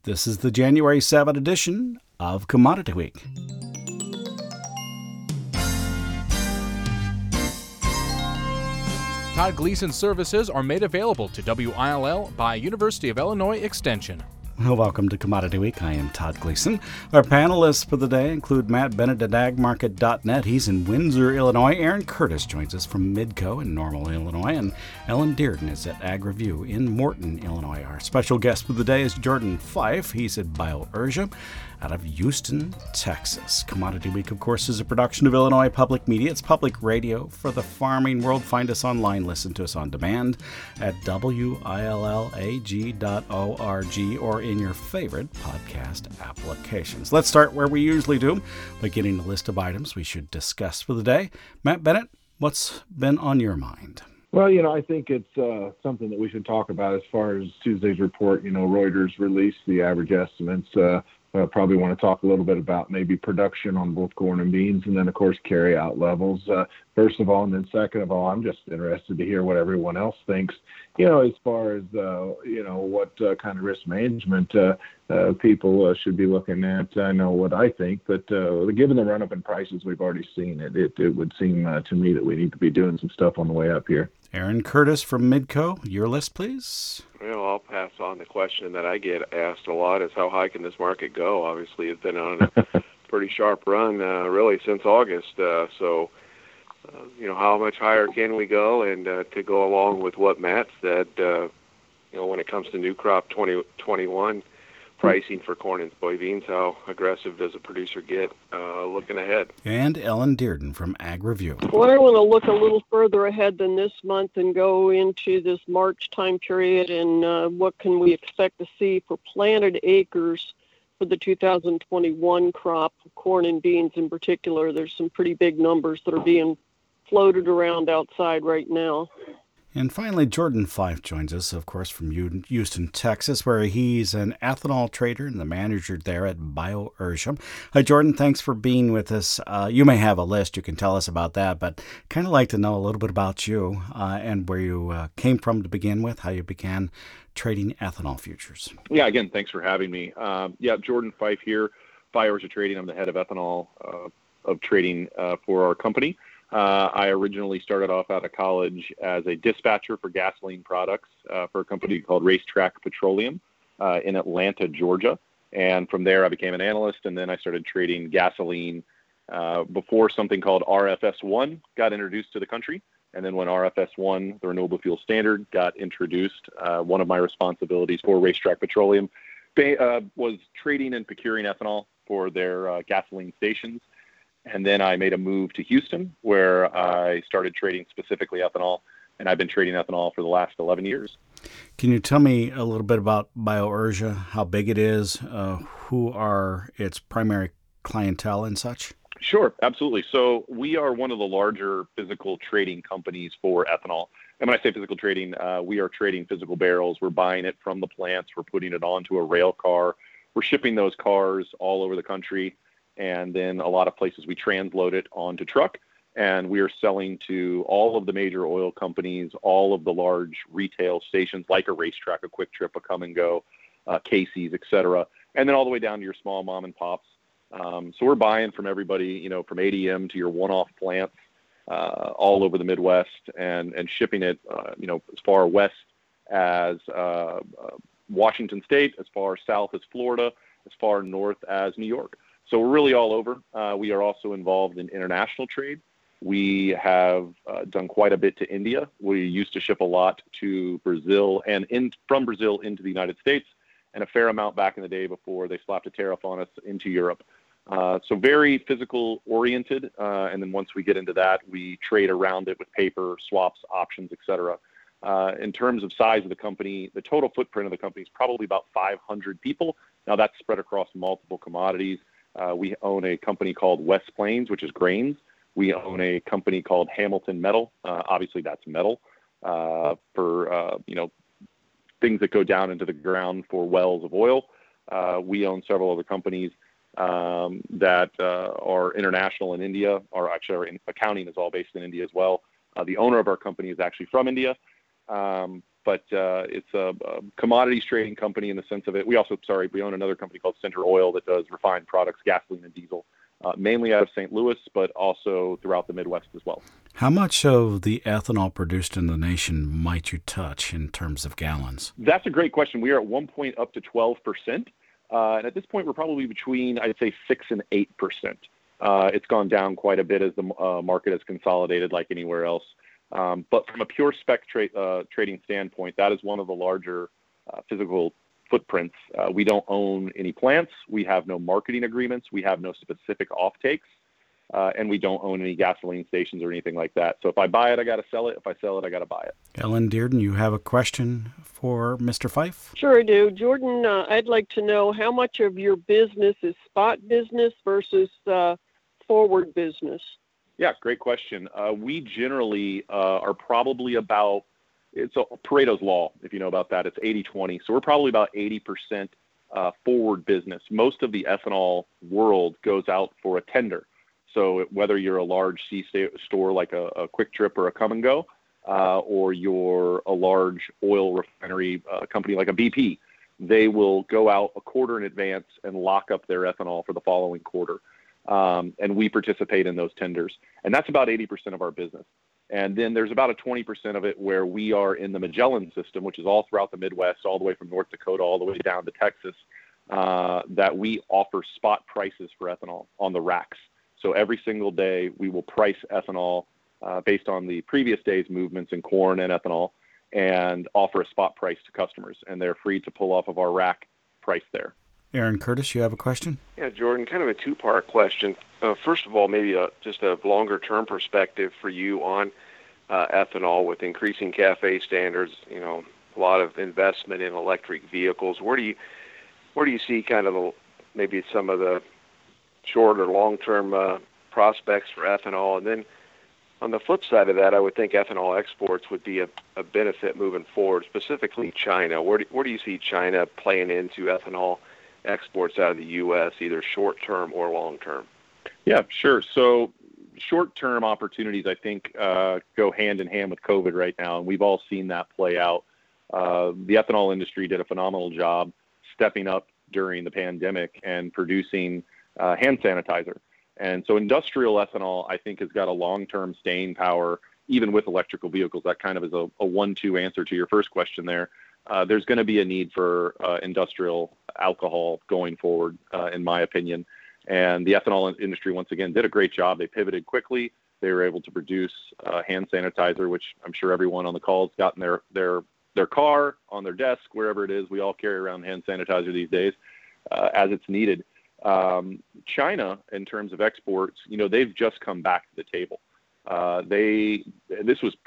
This is the January 7th edition of Commodity Week. Todd Gleason services are made available to WILL by University of Illinois Extension. Well, welcome to Commodity Week. I am Todd Gleason. Our panelists for the day include Matt Bennett at agmarket.net. He's in Windsor, Illinois. Aaron Curtis joins us from Midco in Normal, Illinois. And Ellen Dearden is at Ag Review in Morton, Illinois. Our special guest for the day is Jordan Fife. He's at BioUrgia out of Houston, Texas. Commodity Week, of course, is a production of Illinois Public Media. It's public radio for the farming world. Find us online. Listen to us on demand at WILLAG.org or in your favorite podcast applications. Let's start where we usually do by getting a list of items we should discuss for the day. Matt Bennett, what's been on your mind? Well, I think it's something that we should talk about as far as Tuesday's report. Reuters released the average estimates. Probably want to talk a little bit about maybe production on both corn and beans, and then, of course, carry-out levels, first of all. And then second of all, I'm just interested to hear what everyone else thinks, as far as, what kind of risk management people should be looking at. I know what I think, but given the run-up in prices we've already seen, it would seem to me that we need to be doing some stuff on the way up here. Aaron Curtis from Midco, your list, please. Well, I'll pass on the question that I get asked a lot is how high can this market go? Obviously, it's been on a pretty sharp run, really, since August. So, how much higher can we go? And to go along with what Matt said, when it comes to new crop 2021 pricing for corn and soybeans, how aggressive does a producer get looking ahead? And Ellen Dearden from Ag Review. Well, I want to look a little further ahead than this month and go into this March time period and what can we expect to see for planted acres for the 2021 crop, corn and beans in particular. There's some pretty big numbers that are being floated around outside right now. And finally, Jordan Fife joins us, of course, from Houston, Texas, where he's an ethanol trader and the manager there at BioUrgia. Hi, Jordan. Thanks for being with us. You may have a list. You can tell us about that, but kind of like to know a little bit about you and where you came from to begin with, how you began trading ethanol futures. Yeah, again, thanks for having me. Jordan Fife here, BioUrgia Trading. I'm the head of ethanol of trading for our company. I originally started off out of college as a dispatcher for gasoline products for a company called Racetrack Petroleum in Atlanta, Georgia. And from there, I became an analyst, and then I started trading gasoline before something called RFS-1 got introduced to the country. And then when RFS-1, the Renewable Fuel Standard, got introduced, one of my responsibilities for Racetrack Petroleum was trading and procuring ethanol for their gasoline stations. And then I made a move to Houston, where I started trading specifically ethanol, and I've been trading ethanol for the last 11 years. Can you tell me a little bit about BioUrgia, how big it is, who are its primary clientele and such? Sure, absolutely. So we are one of the larger physical trading companies for ethanol. And when I say physical trading, we are trading physical barrels. We're buying it from the plants. We're putting it onto a rail car. We're shipping those cars all over the country. And then a lot of places we transload it onto truck, and we are selling to all of the major oil companies, all of the large retail stations like a Racetrack, a Quick Trip, a Come and Go, Casey's, et cetera, and then all the way down to your small mom and pops. So we're buying from everybody, from ADM to your one-off plants all over the Midwest and shipping it, as far west as Washington State, as far south as Florida, as far north as New York. So we're really all over. We are also involved in international trade. We have done quite a bit to India. We used to ship a lot to Brazil and from Brazil into the United States, and a fair amount back in the day before they slapped a tariff on us into Europe. So very physical oriented. And then once we get into that, we trade around it with paper, swaps, options, et cetera. In terms of size of the company, the total footprint of the company is probably about 500 people. Now that's spread across multiple commodities. We own a company called West Plains, which is grains. We own a company called Hamilton Metal. Obviously, that's metal for things that go down into the ground for wells of oil. We own several other companies that are international in India, or actually our accounting is all based in India as well. The owner of our company is actually from India. but it's a commodities trading company in the sense of it. We own another company called Center Oil that does refined products, gasoline and diesel, mainly out of St. Louis, but also throughout the Midwest as well. How much of the ethanol produced in the nation might you touch in terms of gallons? That's a great question. We are at one point up to 12%. And at this point, we're probably between, I'd say, 6 and 8%. It's gone down quite a bit as the market has consolidated like anywhere else. But from a pure spec trading standpoint, that is one of the larger physical footprints. We don't own any plants. We have no marketing agreements. We have no specific offtakes. And we don't own any gasoline stations or anything like that. So if I buy it, I got to sell it. If I sell it, I got to buy it. Ellen Dearden, you have a question for Mr. Fife? Sure I do. Jordan, I'd like to know how much of your business is spot business versus forward business? Yeah, great question. We generally are probably about, it's a Pareto's Law, if you know about that. It's 80-20. So we're probably about 80% forward business. Most of the ethanol world goes out for a tender. So whether you're a large C-store like a Quick Trip or a Come and Go, or you're a large oil refinery company like a BP, they will go out a quarter in advance and lock up their ethanol for the following quarter. And we participate in those tenders. And that's about 80% of our business. And then there's about a 20% of it where we are in the Magellan system, which is all throughout the Midwest, all the way from North Dakota, all the way down to Texas, that we offer spot prices for ethanol on the racks. So every single day we will price ethanol based on the previous day's movements in corn and ethanol and offer a spot price to customers. And they're free to pull off of our rack price there. Aaron Curtis, you have a question? Yeah, Jordan, kind of a two-part question. First of all, maybe just a longer-term perspective for you on ethanol with increasing CAFE standards, a lot of investment in electric vehicles. Where do you see kind of maybe some of the short or long-term prospects for ethanol? And then on the flip side of that, I would think ethanol exports would be a benefit moving forward, specifically China. Where do you see China playing into ethanol exports out of the U.S., either short-term or long-term? Yeah, sure. So short-term opportunities, I think, go hand in hand with COVID right now, and we've all seen that play out. The ethanol industry did a phenomenal job stepping up during the pandemic and producing hand sanitizer. And so industrial ethanol, I think, has got a long-term staying power, even with electrical vehicles. That kind of is a 1-2 answer to your first question there. There's going to be a need for industrial alcohol going forward, in my opinion. And the ethanol industry, once again, did a great job. They pivoted quickly. They were able to produce hand sanitizer, which I'm sure everyone on the call has got in their car, on their desk, wherever it is. We all carry around hand sanitizer these days as it's needed. China, in terms of exports, they've just come back to the table. This was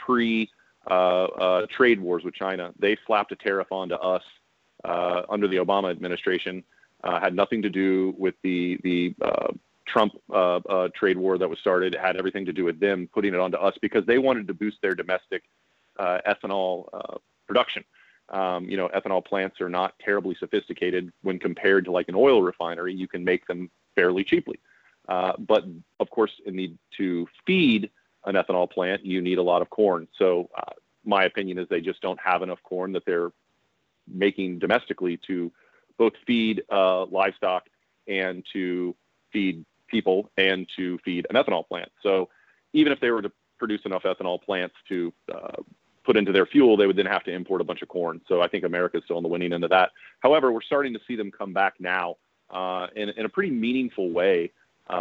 trade wars with China. They slapped a tariff onto us under the Obama administration. Had nothing to do with the Trump trade war that was started. It had everything to do with them putting it onto us because they wanted to boost their domestic ethanol production. Ethanol plants are not terribly sophisticated when compared to like an oil refinery. You can make them fairly cheaply. But of course, to feed an ethanol plant, you need a lot of corn. So my opinion is they just don't have enough corn that they're making domestically to both feed livestock and to feed people and to feed an ethanol plant. So even if they were to produce enough ethanol plants to put into their fuel, they would then have to import a bunch of corn. So I think America is still on the winning end of that. However, we're starting to see them come back now in a pretty meaningful way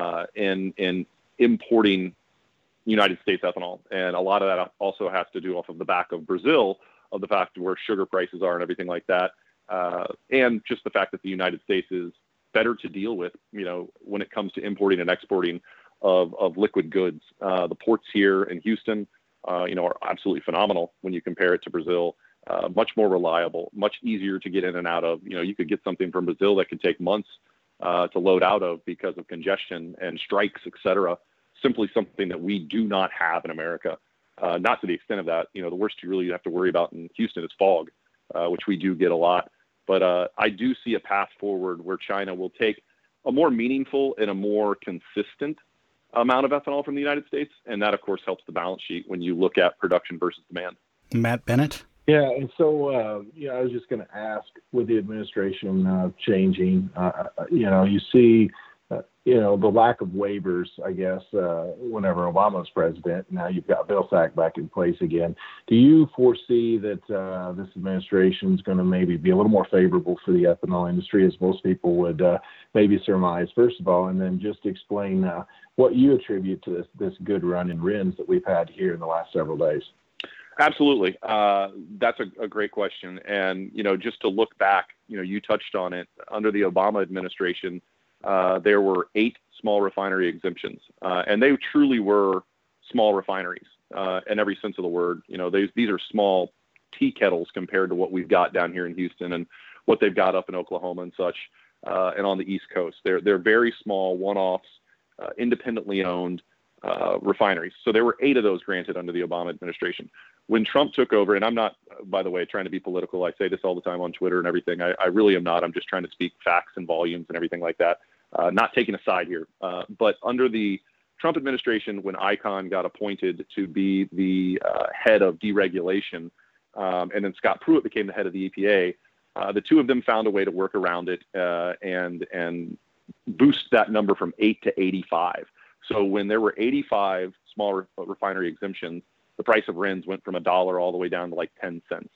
in importing United States ethanol. And a lot of that also has to do off of the back of Brazil, of the fact where sugar prices are and everything like that. And just the fact that the United States is better to deal with, when it comes to importing and exporting of liquid goods. The ports here in Houston, are absolutely phenomenal when you compare it to Brazil. Much more reliable, much easier to get in and out of. You could get something from Brazil that could take months to load out of because of congestion and strikes, et cetera. Simply something that we do not have in America. Not to the extent of that. The worst you really have to worry about in Houston is fog, which we do get a lot. But I do see a path forward where China will take a more meaningful and a more consistent amount of ethanol from the United States. And that, of course, helps the balance sheet when you look at production versus demand. Matt Bennett? Yeah, and so I was just going to ask, with the administration changing, you see, the lack of waivers, I guess, whenever Obama was president. Now you've got Bill Sack back in place again. Do you foresee that this administration is going to maybe be a little more favorable for the ethanol industry, as most people would maybe surmise, first of all, and then just explain what you attribute to this good run in RINs that we've had here in the last several days? Absolutely. That's a great question. And, just to look back, you touched on it. Under the Obama administration, there were 8 small refinery exemptions, and they truly were small refineries in every sense of the word. These are small tea kettles compared to what we've got down here in Houston and what they've got up in Oklahoma and such, and on the East Coast. They're very small, one-offs, independently owned refineries. So there were 8 of those granted under the Obama administration. When Trump took over, and I'm not, by the way, trying to be political. I say this all the time on Twitter and everything. I really am not. I'm just trying to speak facts and volumes and everything like that. Not taking a side here. But under the Trump administration, when Icahn got appointed to be the head of deregulation, and then Scott Pruitt became the head of the EPA, the two of them found a way to work around it and boost that number from 8 to 85. So when there were 85 small refinery exemptions, the price of RINs went from $1 all the way down to like 10 cents.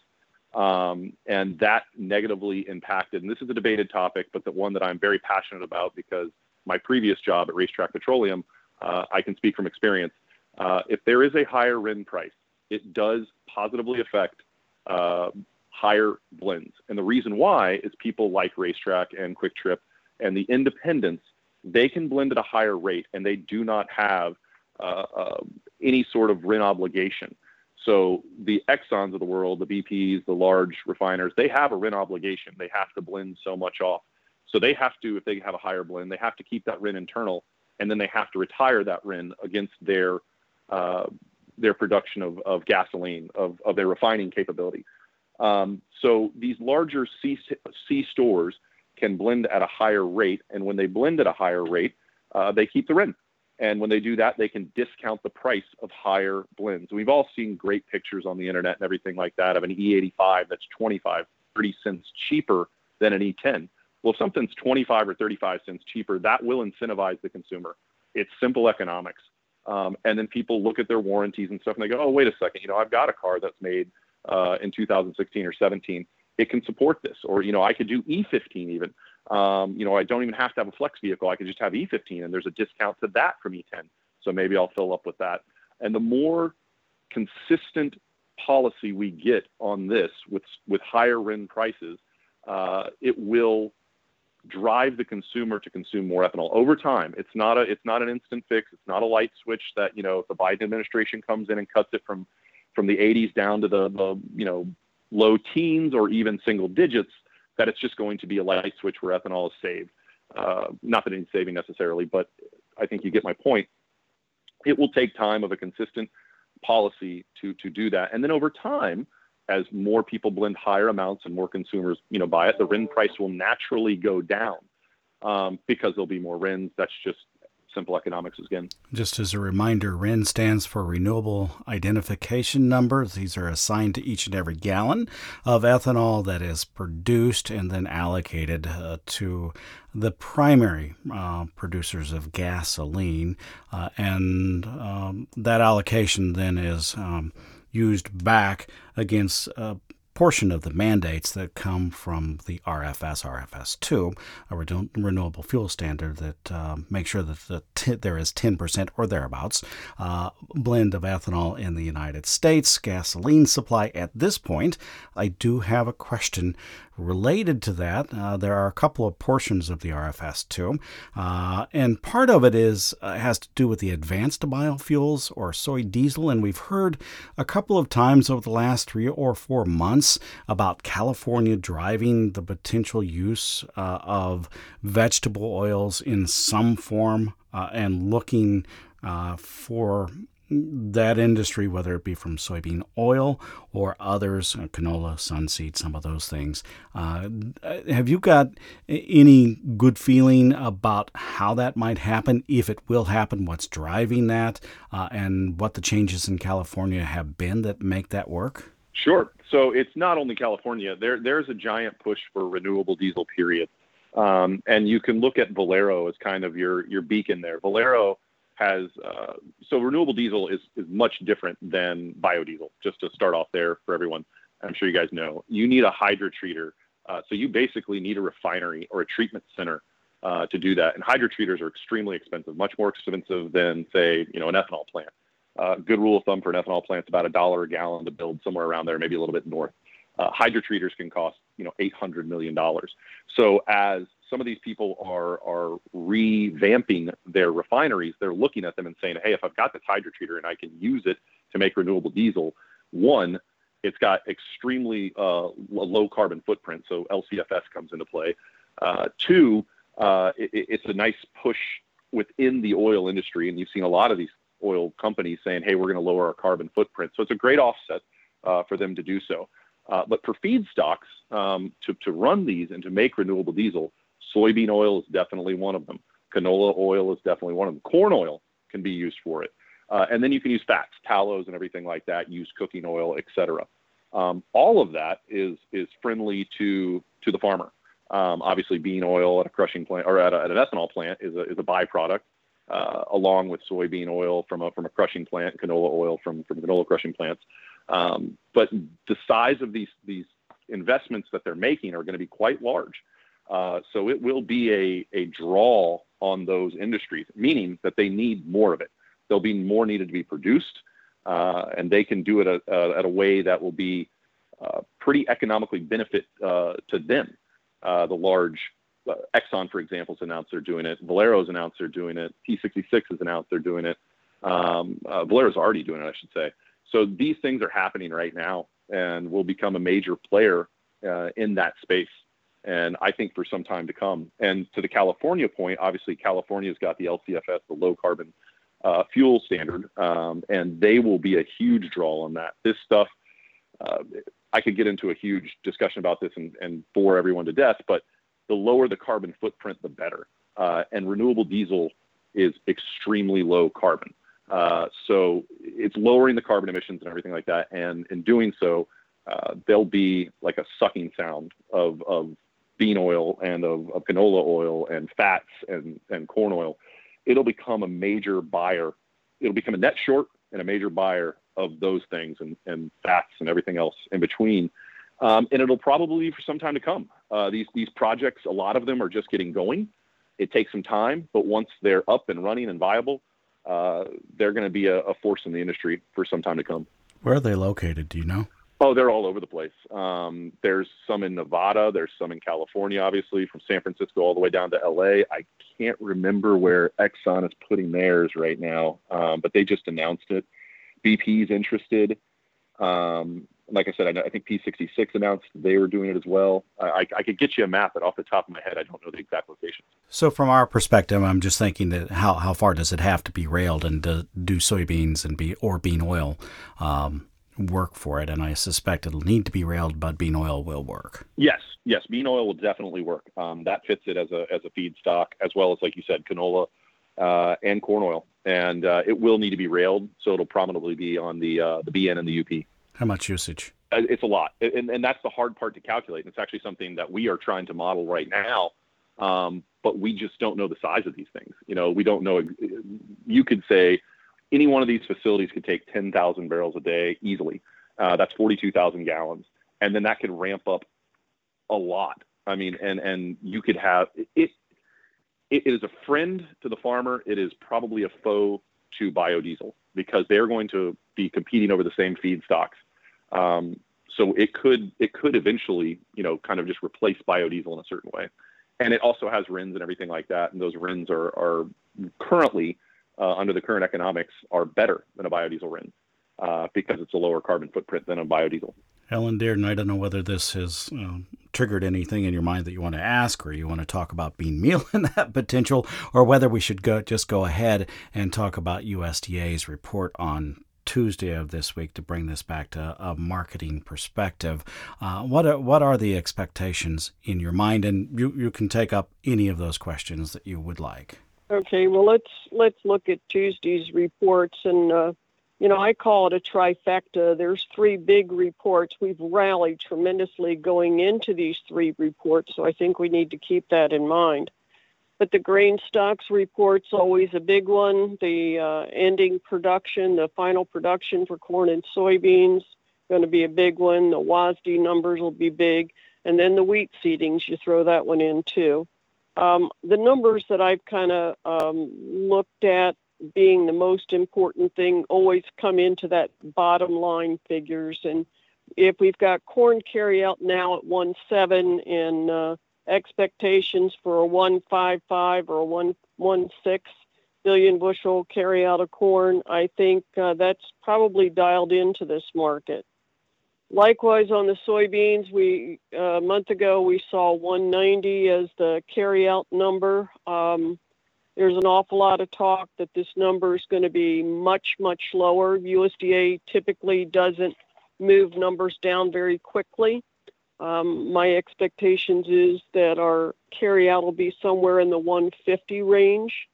And that negatively impacted, and this is a debated topic, but the one that I'm very passionate about because my previous job at Racetrack Petroleum, I can speak from experience. If there is a higher RIN price, it does positively affect higher blends. And the reason why is people like Racetrack and Quick Trip and the independents, they can blend at a higher rate, and they do not have any sort of RIN obligation. So the Exxons of the world, the BPs, the large refiners, they have a RIN obligation. They have to blend so much off. So they have to, if they have a higher blend, they have to keep that RIN internal, and then they have to retire that RIN against their production of gasoline, of their refining capability. So these larger C stores can blend at a higher rate, and when they blend at a higher rate, they keep the RIN. And when they do that, they can discount the price of higher blends. We've all seen great pictures on the internet and everything like that of an E85 that's 25, 30 cents cheaper than an E10. Well, if something's 25 or 35 cents cheaper, that will incentivize the consumer. It's simple economics. And then people look at their warranties and stuff, and they go, oh, wait a second, I've got a car that's made in 2016 or 17. It can support this. Or, I could do E15 even. I don't even have to have a flex vehicle. I could just have E15, and there's a discount to that from E10. So maybe I'll fill up with that. And the more consistent policy we get on this with higher RIN prices, it will drive the consumer to consume more ethanol over time. It's not an instant fix. It's not a light switch that, if the Biden administration comes in and cuts it from the 80s down to the low teens or even single digits, that it's just going to be a light switch where ethanol is saved. Not that it needs saving necessarily, but I think you get my point. It will take time of a consistent policy to do that. And then over time, as more people blend higher amounts and more consumers, buy it, the RIN price will naturally go down because there'll be more RINs. That's just simple economics again. Just as a reminder, RIN stands for Renewable Identification Number. These are assigned to each and every gallon of ethanol that is produced and then allocated to the primary producers of gasoline. And that allocation then is used back against portion of the mandates that come from the RFS2, a renewable fuel standard that makes sure that there is 10% or thereabouts blend of ethanol in the United States gasoline supply. At this point, I do have a question related to that. There are a couple of portions of the RFS2, and part of it has to do with the advanced biofuels or soy diesel, and we've heard a couple of times over the last 3 or 4 months about California driving the potential use of vegetable oils in some form and looking for that industry, whether it be from soybean oil or others, canola, sunseed, some of those things. Have you got any good feeling about how that might happen, if it will happen, what's driving that, and what the changes in California have been that make that work? Sure. So it's not only California. There's a giant push for renewable diesel, period. And you can look at Valero as kind of your beacon there. Valero has so renewable diesel is much different than biodiesel. Just to start off there for everyone, I'm sure you guys know, you need a hydrotreater. So you basically need a refinery or a treatment center to do that. And hydrotreaters are extremely expensive, much more expensive than, say, an ethanol plant. Good rule of thumb for an ethanol plant is about $1 a gallon to build, somewhere around there, maybe a little bit north. Hydrotreaters can cost, $800 million. So as some of these people are revamping their refineries, they're looking at them and saying, hey, if I've got this hydrotreater and I can use it to make renewable diesel, one, it's got extremely low carbon footprint, so LCFS comes into play. Two, it's a nice push within the oil industry, and you've seen a lot of these oil companies saying, hey, we're going to lower our carbon footprint. So it's a great offset for them to do so. But for feedstocks, to run these and to make renewable diesel, soybean oil is definitely one of them. Canola oil is definitely one of them. Corn oil can be used for it. And then you can use fats, tallows, and everything like that, use cooking oil, etc. All of that is friendly to the farmer. Obviously, bean oil at a crushing plant or at an ethanol plant is a byproduct, along with soybean oil from a crushing plant, canola oil from canola crushing plants. But the size of these investments that they're making are going to be quite large. So it will be a draw on those industries, meaning that they need more of it. There'll be more needed to be produced, and they can do it at a way that will be pretty economically benefit to them. The large Exxon, for example, has announced they're doing it. Valero's announced they're doing it. P66 has announced they're doing it. Valero's already doing it, I should say. So these things are happening right now and will become a major player in that space. And I think for some time to come. And to the California point, obviously California's got the LCFS, the low carbon fuel standard, and they will be a huge draw on that. This stuff, I could get into a huge discussion about this and bore everyone to death, but the lower the carbon footprint, the better. And renewable diesel is extremely low carbon. So it's lowering the carbon emissions and everything like that. And in doing so, there'll be like a sucking sound of bean oil and of canola oil and fats and corn oil. It'll become a major buyer. It'll become a net short and a major buyer of those things and fats and everything else in between. And it'll probably for some time to come. These projects, a lot of them are just getting going. It takes some time, but once they're up and running and viable, they're going to be a force in the industry for some time to come. Where are they located? Do you know? Oh, they're all over the place. There's some in Nevada. There's some in California, obviously, from San Francisco all the way down to LA. I can't remember where Exxon is putting theirs right now, but they just announced it. BP's interested. Like I said, I think P66 announced they were doing it as well. I could get you a map, but off the top of my head, I don't know the exact location. So from our perspective, I'm just thinking that how far does it have to be railed, and do soybeans and bean oil work for it? And I suspect it'll need to be railed, but bean oil will work. Yes, bean oil will definitely work. That fits it as a feedstock, as well as, like you said, canola and corn oil. And it will need to be railed, so it'll probably be on the BN and the UP. How much usage? It's a lot, and that's the hard part to calculate. And it's actually something that we are trying to model right now, but we just don't know the size of these things. We don't know. You could say any one of these facilities could take 10,000 barrels a day easily. That's 42,000 gallons, and then that could ramp up a lot. I mean, and you could have it. It is a friend to the farmer. It is probably a foe to biodiesel because they're going to be competing over the same feedstocks. So it could eventually, kind of just replace biodiesel in a certain way. And it also has RINs and everything like that. And those RINs are currently, under the current economics, are better than a biodiesel RIN because it's a lower carbon footprint than a biodiesel. Ellen Dearden, I don't know whether this has triggered anything in your mind that you want to ask, or you want to talk about bean meal and that potential, or whether we should go ahead and talk about USDA's report on Tuesday of this week to bring this back to a marketing perspective. What are the expectations in your mind? And you can take up any of those questions that you would like. Okay, well, let's look at Tuesday's reports. And I call it a trifecta. There's 3 big reports. We've rallied tremendously going into these 3 reports, so I think we need to keep that in mind. But the grain stocks report's always a big one. The ending production, the final production for corn and soybeans, going to be a big one. The WASDE numbers will be big. And then the wheat seedings, you throw that one in too. The numbers that I've kind of looked at being the most important thing always come into that bottom line figures. And if we've got corn carryout now at 1.7 and expectations for a 1.55 or a 1.16 billion bushel carryout of corn, I think that's probably dialed into this market. Likewise, on the soybeans, a month ago we saw 190 as the carryout number. There's an awful lot of talk that this number is going to be much, much lower. USDA typically doesn't move numbers down very quickly. My expectations is that our carryout will be somewhere in the 150 range.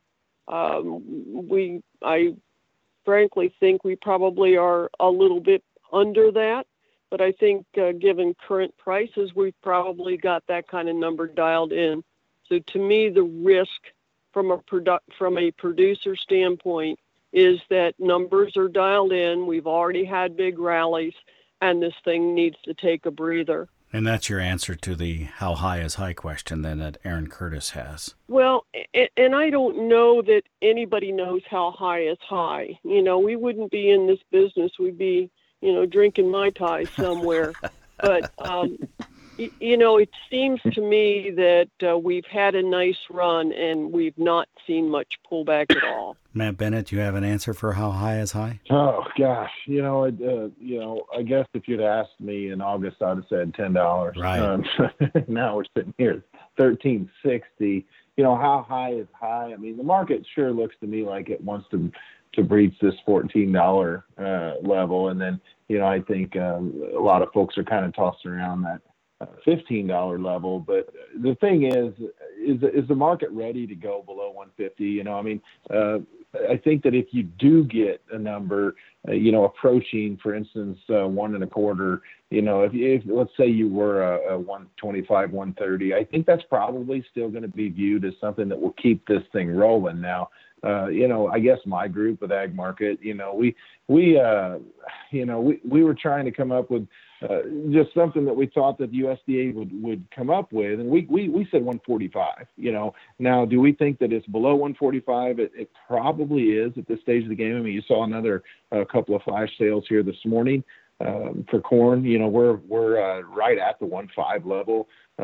I frankly think we probably are a little bit under that, but I think given current prices, we've probably got that kind of number dialed in. So to me, the risk from a producer standpoint is that numbers are dialed in. We've already had big rallies, and this thing needs to take a breather. And that's your answer to the how high is high question then that Aaron Curtis has. Well, and I don't know that anybody knows how high is high. We wouldn't be in this business. We'd be, drinking Mai Tai somewhere. But, it seems to me that we've had a nice run and we've not seen much pullback at all. Matt Bennett, you have an answer for how high is high? Oh gosh, I guess if you'd asked me in August, I'd have said $10. Right. Now we're sitting here at $13.60. How high is high? I mean, the market sure looks to me like it wants to breach this $14 level, and then I think a lot of folks are kind of tossing around that $15 level. But the thing is the market ready to go below 150? I think that if you do get a number, approaching, for instance, 1.25, if let's say you were a 125, 130, I think that's probably still going to be viewed as something that will keep this thing rolling. Now, I guess my group with Ag Market, we were trying to come up with just something that we thought that the USDA would come up with, and we said 145. Now, do we think that it's below 145? It probably is at this stage of the game. I mean, you saw another couple of flash sales here this morning for corn. We're right at the 1.5 level.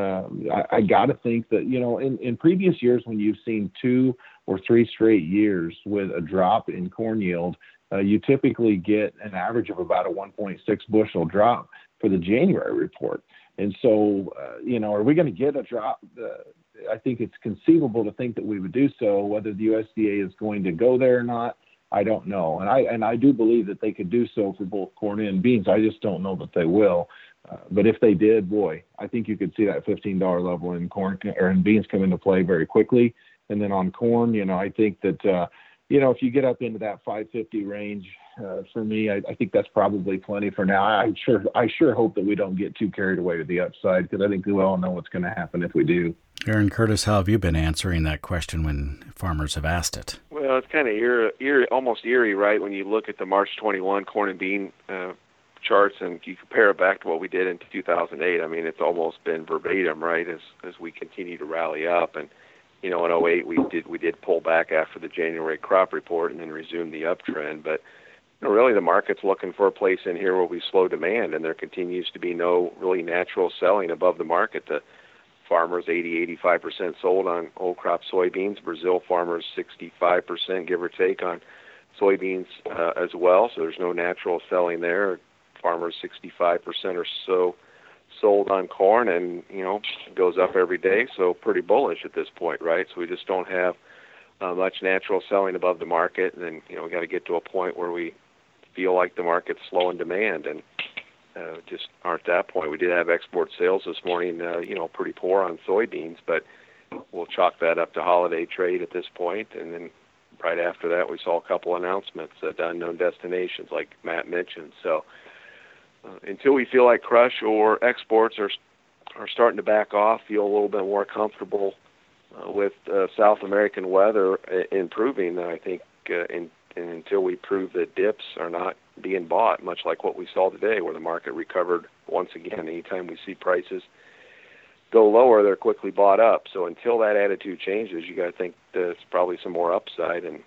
I got to think that in previous years when you've seen 2 or 3 straight years with a drop in corn yield, you typically get an average of about a 1.6 bushel drop for the January report. And so, are we going to get a drop? I think it's conceivable to think that we would do so. Whether the USDA is going to go there or not, I don't know. And I do believe that they could do so for both corn and beans. I just don't know that they will. But if they did, boy, I think you could see that $15 level in corn or in beans come into play very quickly. And then on corn, I think that, if you get up into that 550 range, for me, I think that's probably plenty for now. I sure hope that we don't get too carried away with the upside, because I think we all know what's going to happen if we do. Aaron Curtis, how have you been answering that question when farmers have asked it? Well, it's kind of almost eerie, right? When you look at the March 21 corn and bean charts and you compare it back to what we did in 2008. I mean, it's almost been verbatim, right? As we continue to rally up, and in 2008 we did pull back after the January crop report and then resume the uptrend. But really the market's looking for a place in here where we slow demand, and there continues to be no really natural selling above the market. The farmers 80-85% sold on old crop soybeans. Brazil farmers 65%, give or take, on soybeans as well. So there's no natural selling there. Farmers 65% or so sold on corn, and it goes up every day, so pretty bullish at this point, right? So we just don't have much natural selling above the market, and then we got to get to a point where we feel like the market's slow in demand, and just aren't at that point. We did have export sales this morning, pretty poor on soybeans, but we'll chalk that up to holiday trade at this point, and then right after that, we saw a couple announcements at unknown destinations, like Matt mentioned. So until we feel like crush or exports are starting to back off, feel a little bit more comfortable with South American weather improving, I think, and until we prove that dips are not being bought, much like what we saw today, where the market recovered once again. Anytime we see prices go lower, they're quickly bought up. So until that attitude changes, you got to think there's probably some more upside. And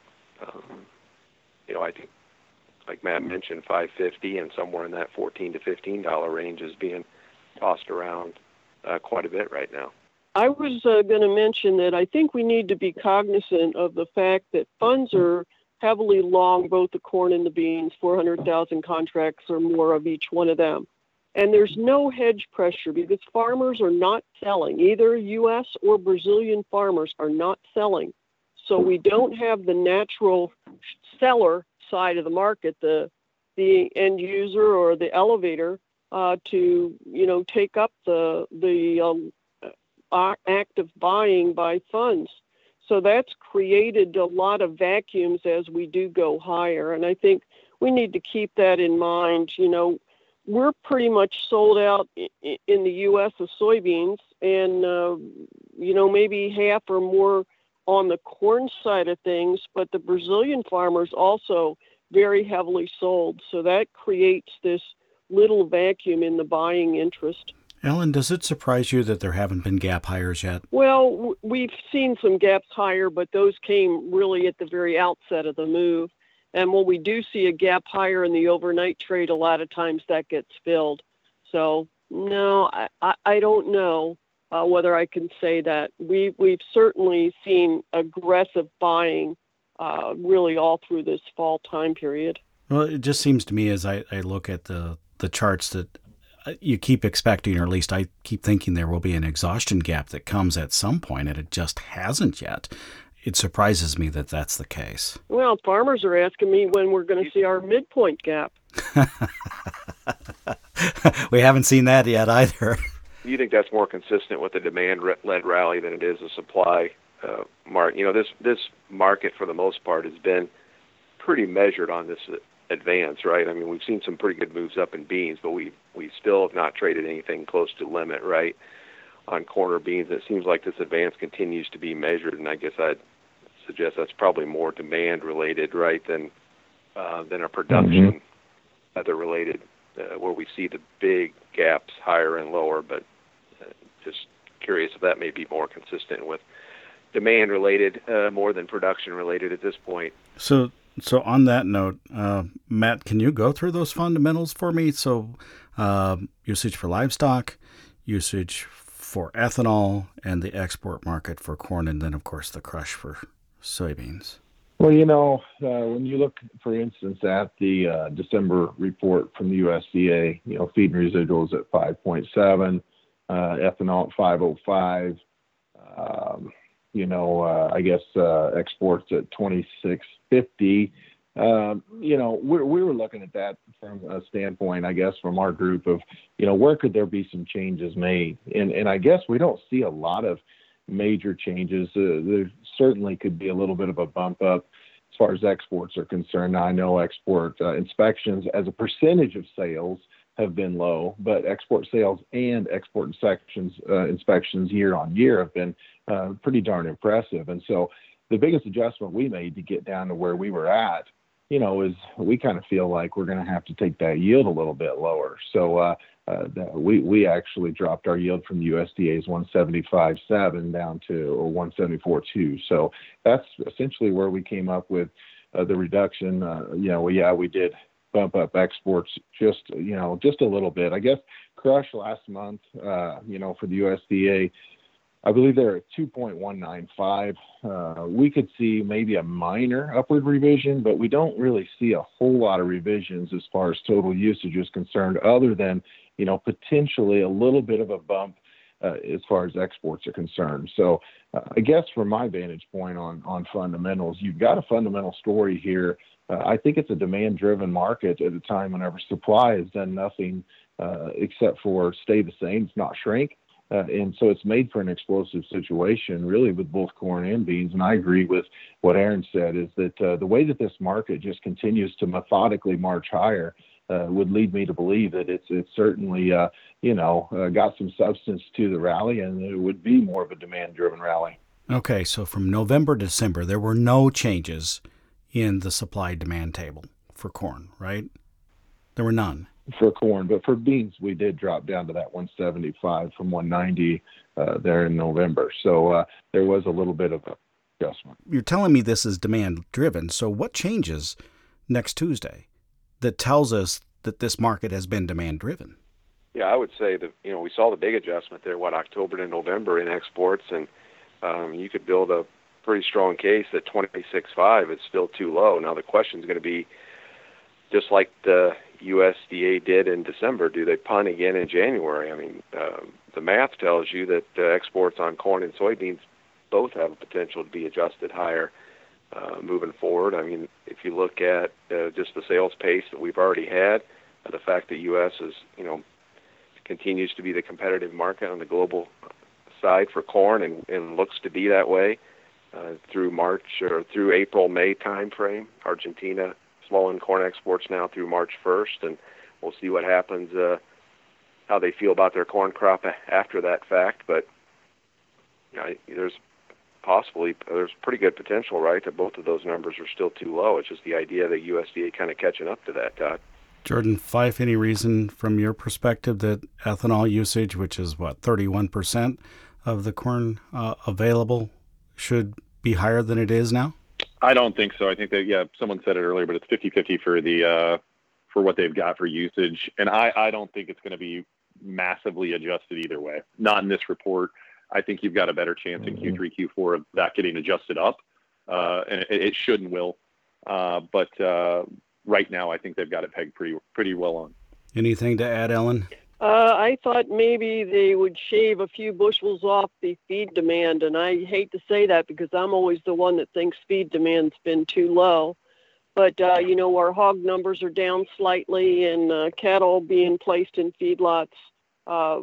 I think, like Matt mentioned, $5.50 and somewhere in that $14 to $15 range is being tossed around quite a bit right now. I was going to mention that I think we need to be cognizant of the fact that funds are heavily long both the corn and the beans, 400,000 contracts or more of each one of them. And there's no hedge pressure because farmers are not selling. Either U.S. or Brazilian farmers are not selling. So we don't have the natural seller side of the market, the end user or the elevator, to take up the active buying by funds. So that's created a lot of vacuums as we do go higher. And I think we need to keep that in mind. We're pretty much sold out in the U.S. of soybeans and, maybe half or more on the corn side of things, but the Brazilian farmers also very heavily sold. So that creates this little vacuum in the buying interest. Ellen, does it surprise you that there haven't been gap hires yet? Well, we've seen some gaps higher, but those came really at the very outset of the move. And when we do see a gap higher in the overnight trade, a lot of times that gets filled. So, no, I don't know whether I can say that. We've certainly seen aggressive buying really all through this fall time period. Well, it just seems to me as I look at the charts that you keep expecting, or at least I keep thinking there will be an exhaustion gap that comes at some point, and it just hasn't yet. It surprises me that that's the case. Well, farmers are asking me when we're going to see our midpoint gap. We haven't seen that yet either. You think that's more consistent with the demand-led rally than it is a supply market? This market, for the most part, has been pretty measured on this advance, right? I mean, we've seen some pretty good moves up in beans, but we still have not traded anything close to limit, right? On corn or beans, it seems like this advance continues to be measured, and I guess I'd suggest that's probably more demand-related, right, than a production weather-related, where we see the big gaps higher and lower. But just curious if that may be more consistent with demand-related more than production-related at this point. So on that note, Matt, can you go through those fundamentals for me? So usage for livestock, usage for ethanol, and the export market for corn, and then, of course, the crush for soybeans. Well, when you look, for instance, at the December report from the USDA, feed and residuals at 5.7, ethanol at 5.05, I guess exports at 26.50. We were looking at that from a standpoint, I guess, from our group of, where could there be some changes made? And I guess we don't see a lot of major changes. There certainly could be a little bit of a bump up as far as exports are concerned. Now, I know export inspections as a percentage of sales have been low, but export sales and export inspections year on year have been pretty darn impressive. And so the biggest adjustment we made to get down to where we were at, is we kind of feel like we're going to have to take that yield a little bit lower. So we actually dropped our yield from the USDA's 175.7 down to 174.2. So that's essentially where we came up with the reduction. We did bump up exports just a little bit. I guess crush last month, for the USDA, I believe they're at 2.195. We could see maybe a minor upward revision, but we don't really see a whole lot of revisions as far as total usage is concerned, other than, potentially a little bit of a bump as far as exports are concerned. So I guess from my vantage point on fundamentals, you've got a fundamental story here. I think it's a demand-driven market at a time whenever supply has done nothing except for stay the same, it's not shrink. And so it's made for an explosive situation, really, with both corn and beans. And I agree with what Aaron said, is that the way that this market just continues to methodically march higher would lead me to believe that it's certainly, got some substance to the rally, and it would be more of a demand-driven rally. Okay, so from November to December, there were no changes in the supply-demand table for corn, right? There were none. For corn, but for beans, we did drop down to that 175 from 190 there in November. So there was a little bit of an adjustment. You're telling me this is demand-driven, so what changes next Tuesday that tells us that this market has been demand-driven? Yeah, I would say that, we saw the big adjustment there, October to November in exports, and you could build a pretty strong case that 26.5 is still too low. Now the question is going to be, just like the USDA did in December, do they punt again in January? I mean, the math tells you that exports on corn and soybeans both have a potential to be adjusted higher moving forward. I mean, if you look at just the sales pace that we've already had, the fact that U.S. is, continues to be the competitive market on the global side for corn and looks to be that way through March or through April-May timeframe. Argentina slowing corn exports now through March 1st, and we'll see what happens, how they feel about their corn crop after that fact. But there's pretty good potential, right, that both of those numbers are still too low. It's just the idea that USDA kind of catching up to that, Todd. Jordan Fife, any reason from your perspective that ethanol usage, which is 31% of the corn available, should be higher than it is now? I don't think so. I think that, someone said it earlier, but it's 50-50 for what they've got for usage. And I don't think it's going to be massively adjusted either way. Not in this report. I think you've got a better chance in Q3, Q4 of that getting adjusted up. And it should and will. But right now, I think they've got it pegged pretty well on. Anything to add, Ellen? I thought maybe they would shave a few bushels off the feed demand, and I hate to say that because I'm always the one that thinks feed demand's been too low. But, our hog numbers are down slightly, and cattle being placed in feedlots, are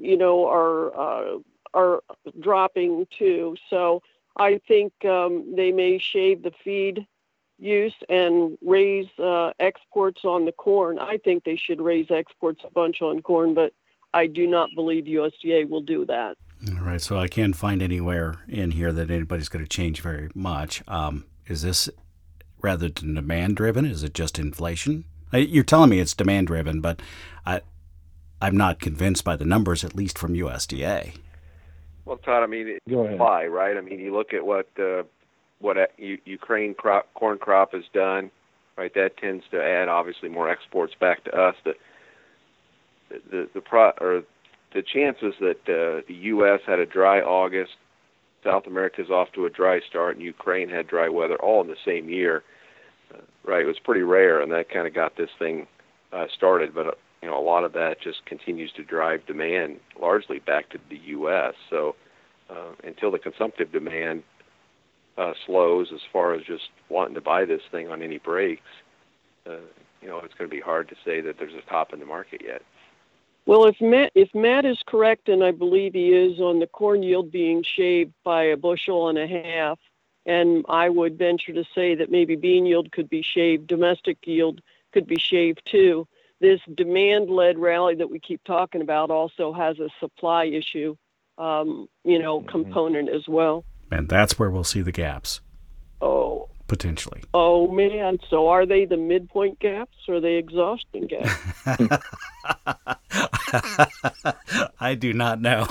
dropping too. So I think they may shave the feed use and raise exports on the corn. I think they should raise exports a bunch on corn, but I do not believe USDA will do that. All right, so I can't find anywhere in here that anybody's going to change very much. Is this rather than demand-driven? Is it just inflation? You're telling me it's demand-driven, but I'm not convinced by the numbers, at least from USDA. Well, Todd, it's supply, right? You look at what Ukraine corn crop has done, right? That tends to add obviously more exports back to us. The chances that the U.S. had a dry August, South America's off to a dry start, and Ukraine had dry weather all in the same year, right? It was pretty rare, and that kind of got this thing started. But a lot of that just continues to drive demand largely back to the U.S. So until the consumptive demand slows as far as just wanting to buy this thing on any breaks, it's going to be hard to say that there's a top in the market yet. Well, if Matt is correct, and I believe he is, on the corn yield being shaved by 1.5 bushels, and I would venture to say that maybe bean yield could be shaved, domestic yield could be shaved too. This demand-led rally that we keep talking about also has a supply issue, component as well. And that's where we'll see the gaps. Oh. Potentially. Oh, man. So are they the midpoint gaps or are they exhaustion gaps? I do not know.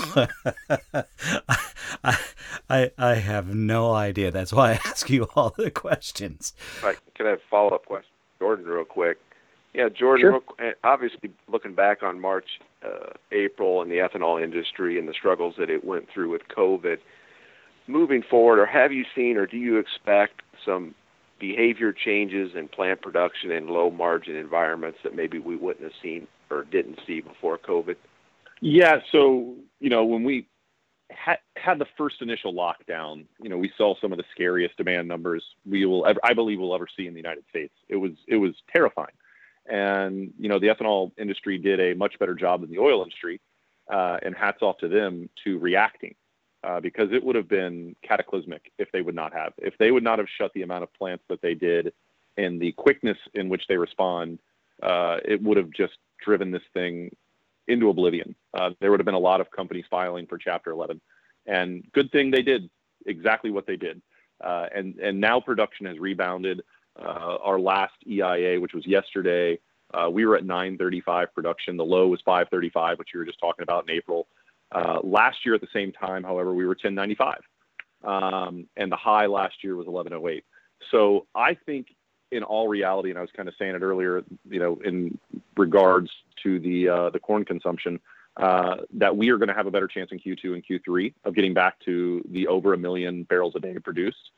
I have no idea. That's why I ask you all the questions. Right. Can I have a follow-up question? Jordan, real quick. Yeah, Jordan, sure. Obviously looking back on March, April and the ethanol industry and the struggles that it went through with COVID, moving forward, or have you seen or do you expect some behavior changes in plant production in low-margin environments that maybe we wouldn't have seen or didn't see before COVID? Yeah, so, when we had the first initial lockdown, we saw some of the scariest demand numbers I believe we'll ever see in the United States. It was terrifying. And, the ethanol industry did a much better job than the oil industry and hats off to them, to reacting, because it would have been cataclysmic if they would not have. If they would not have shut the amount of plants that they did and the quickness in which they respond, it would have just driven this thing into oblivion. There would have been a lot of companies filing for Chapter 11. And good thing they did exactly what they did. And now production has rebounded. Our last EIA, which was yesterday, we were at 935 production. The low was 535, which you were just talking about in April. Last year at the same time, however, we were 1095. And the high last year was 1108. So I think in all reality, and I was kind of saying it earlier, in regards to the corn consumption, that we are going to have a better chance in Q2 and Q3 of getting back to the over 1 million barrels a day produced.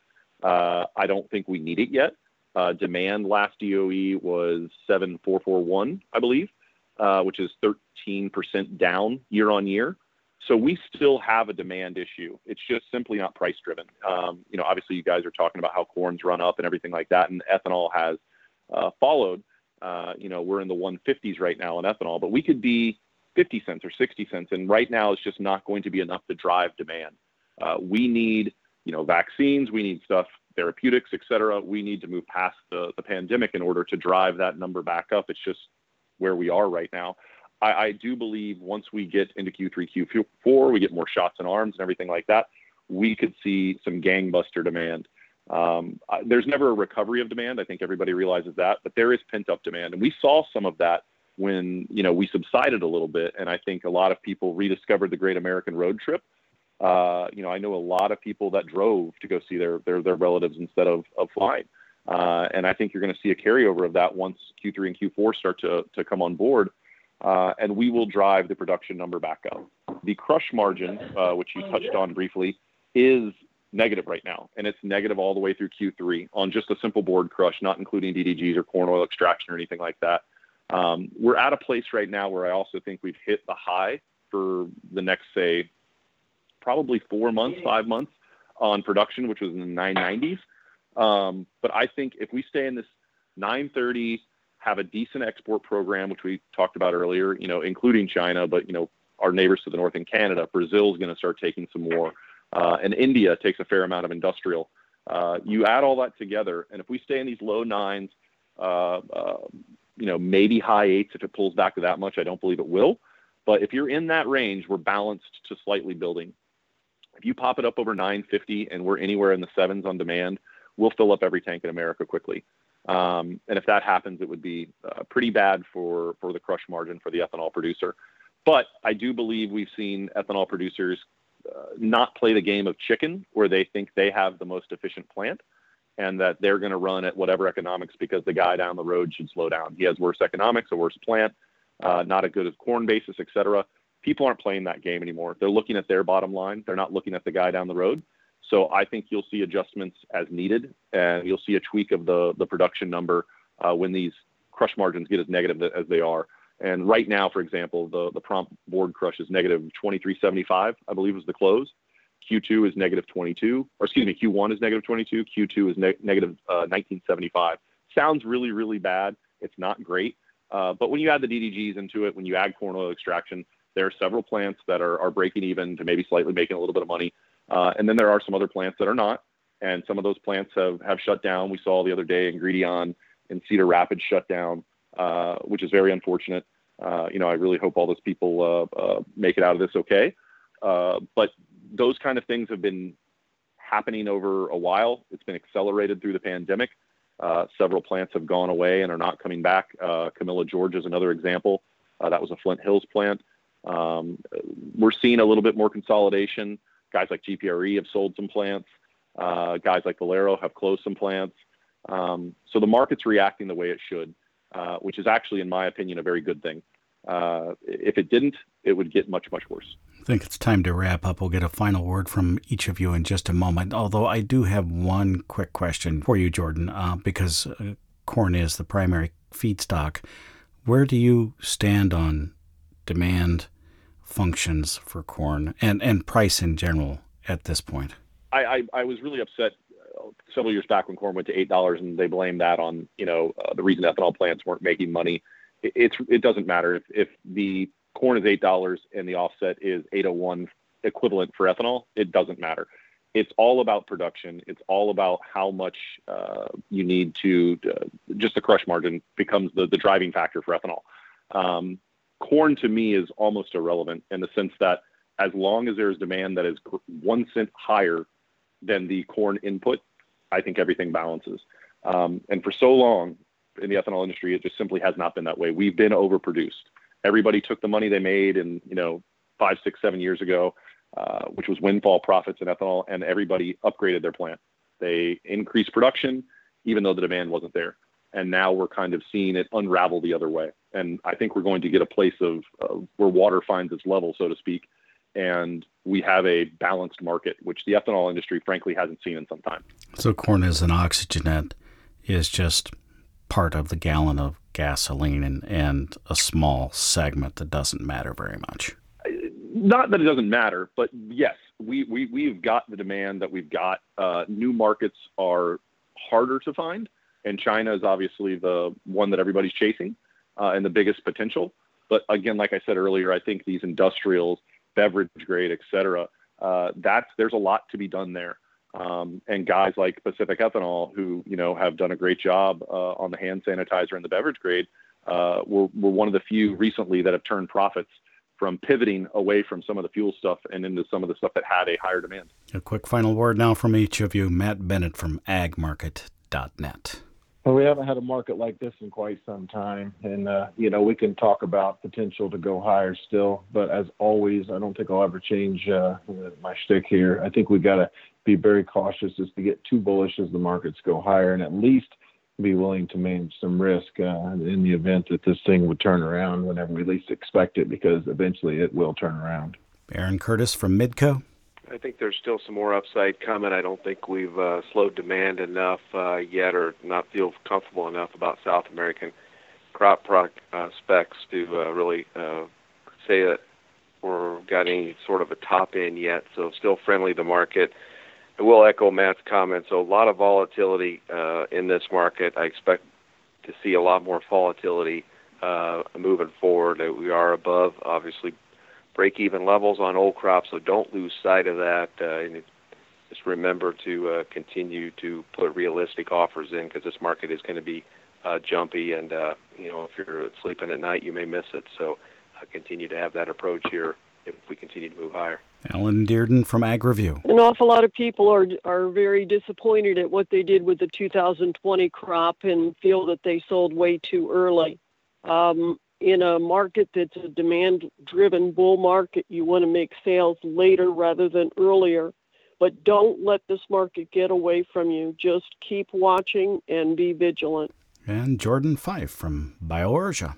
I don't think we need it yet. Demand last DOE was 7,441, I believe, which is 13% down year on year. So we still have a demand issue. It's just simply not price driven. Obviously you guys are talking about how corn's run up and everything like that, and ethanol has followed. We're in the 150s right now in ethanol, but we could be 50 cents or 60 cents. And right now it's just not going to be enough to drive demand. We need, vaccines, we need stuff, therapeutics, et cetera. We need to move past the pandemic in order to drive that number back up. It's just where we are right now. I do believe once we get into Q3, Q4, we get more shots in arms and everything like that, we could see some gangbuster demand. There's never a recovery of demand. I think everybody realizes that, but there is pent-up demand. And we saw some of that when, we subsided a little bit. And I think a lot of people rediscovered the Great American Road Trip. I know a lot of people that drove to go see their relatives instead of flying. And I think you're going to see a carryover of that once Q3 and Q4 start to come on board. And we will drive the production number back up. The crush margin, which you touched on briefly, is negative right now. And it's negative all the way through Q3 on just a simple board crush, not including DDGs or corn oil extraction or anything like that. We're at a place right now where I also think we've hit the high for the next, say, probably 5 months on production, which was in the 990s. But I think if we stay in this 930, have a decent export program, which we talked about earlier, including China, but, our neighbors to the north in Canada, Brazil is going to start taking some more. And India takes a fair amount of industrial. You add all that together, and if we stay in these low nines, maybe high eights, if it pulls back to that much, I don't believe it will. But if you're in that range, we're balanced to slightly building. If you pop it up over 950 and we're anywhere in the sevens on demand, we'll fill up every tank in America quickly. And if that happens, it would be pretty bad for the crush margin for the ethanol producer. But I do believe we've seen ethanol producers not play the game of chicken, where they think they have the most efficient plant and that they're going to run at whatever economics because the guy down the road should slow down. He has worse economics, a worse plant, not as good as corn basis, et cetera. People aren't playing that game anymore. They're looking at their bottom line. They're not looking at the guy down the road. So I think you'll see adjustments as needed, and you'll see a tweak of the production number when these crush margins get as negative as they are. And right now, for example, the prompt board crush is negative 23.75, I believe was the close. Q2 is negative 22, or excuse me, Q1 is negative 22. Q2 is negative 19.75. Sounds really, really bad. It's not great. But when you add the DDGs into it, when you add corn oil extraction, there are several plants that are breaking even to maybe slightly making a little bit of money. And then there are some other plants that are not. And some of those plants have shut down. We saw the other day Ingredion and Cedar Rapids shut down, which is very unfortunate. I really hope all those people make it out of this okay. But those kind of things have been happening over a while. It's been accelerated through the pandemic. Several plants have gone away and are not coming back. Camilla, Georgia is another example. That was a Flint Hills plant. We're seeing a little bit more consolidation. Guys like GPRE have sold some plants. Guys like Valero have closed some plants. So the market's reacting the way it should, which is actually, in my opinion, a very good thing. If it didn't, it would get much, much worse. I think it's time to wrap up. We'll get a final word from each of you in just a moment, although I do have one quick question for you, Jordan, because corn is the primary feedstock. Where do you stand on demand functions for corn and price in general at this point? I was really upset several years back when corn went to $8, and they blamed that on the reason ethanol plants weren't making money. It doesn't matter if the corn is $8 and the offset is 801 equivalent for ethanol, it doesn't matter. It's all about production. It's all about how much you need to just the crush margin becomes the driving factor for ethanol. Corn to me is almost irrelevant in the sense that as long as there's demand that is 1 cent higher than the corn input, I think everything balances. And for so long in the ethanol industry, it just simply has not been that way. We've been overproduced. Everybody took the money they made in 5, 6, 7 years ago, which was windfall profits in ethanol, and everybody upgraded their plant. They increased production, even though the demand wasn't there. And now we're kind of seeing it unravel the other way. And I think we're going to get a place of where water finds its level, so to speak, and we have a balanced market, which the ethanol industry, frankly, hasn't seen in some time. So corn as an oxygenate is just part of the gallon of gasoline and a small segment that doesn't matter very much. Not that it doesn't matter, but yes, we've got the demand that we've got. New markets are harder to find, and China is obviously the one that everybody's chasing and the biggest potential. But again, like I said earlier, I think these industrials, beverage grade, et cetera, there's a lot to be done there. And guys like Pacific Ethanol, who have done a great job on the hand sanitizer and the beverage grade, were one of the few recently that have turned profits from pivoting away from some of the fuel stuff and into some of the stuff that had a higher demand. A quick final word now from each of you. Matt Bennett from agmarket.net. Well, we haven't had a market like this in quite some time. And, we can talk about potential to go higher still. But as always, I don't think I'll ever change my shtick here. I think we got to be very cautious as to get too bullish as the markets go higher, and at least be willing to manage some risk in the event that this thing would turn around whenever we least expect it, because eventually it will turn around. Aaron Curtis from Midco. I think there's still some more upside coming. I don't think we've slowed demand enough yet, or not feel comfortable enough about South American crop product specs to really say that we're got any sort of a top end yet. So still friendly the market. I will echo Matt's comments. So a lot of volatility in this market. I expect to see a lot more volatility moving forward. We are above, obviously, break-even levels on old crops, so don't lose sight of that. And just remember to continue to put realistic offers in, because this market is going to be jumpy, and if you're sleeping at night, you may miss it. So continue to have that approach here if we continue to move higher. Ellen Dearden from AgReview. An awful lot of people are very disappointed at what they did with the 2020 crop and feel that they sold way too early. In a market that's a demand-driven bull market, you want to make sales later rather than earlier. But don't let this market get away from you. Just keep watching and be vigilant. And Jordan Fife from BioUrgia.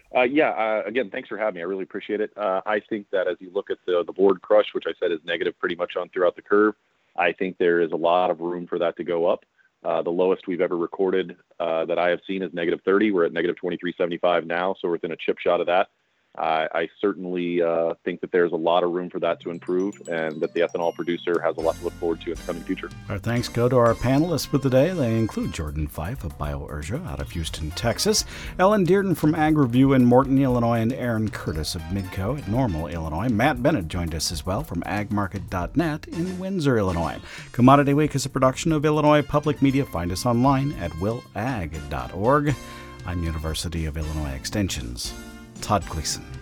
Again, thanks for having me. I really appreciate it. I think that as you look at the board crush, which I said is negative pretty much on throughout the curve, I think there is a lot of room for that to go up. The lowest we've ever recorded that I have seen is negative 30. We're at negative 23.75 now, so we're within a chip shot of that. I certainly think that there's a lot of room for that to improve, and that the ethanol producer has a lot to look forward to in the coming future. Our thanks go to our panelists for the day. They include Jordan Fife of BioUrgia out of Houston, Texas, Ellen Dearden from AgReview in Morton, Illinois, and Aaron Curtis of Midco at Normal, Illinois. Matt Bennett joined us as well from agmarket.net in Windsor, Illinois. Commodity Week is a production of Illinois Public Media. Find us online at willag.org. I'm University of Illinois Extension's Todd Gleason.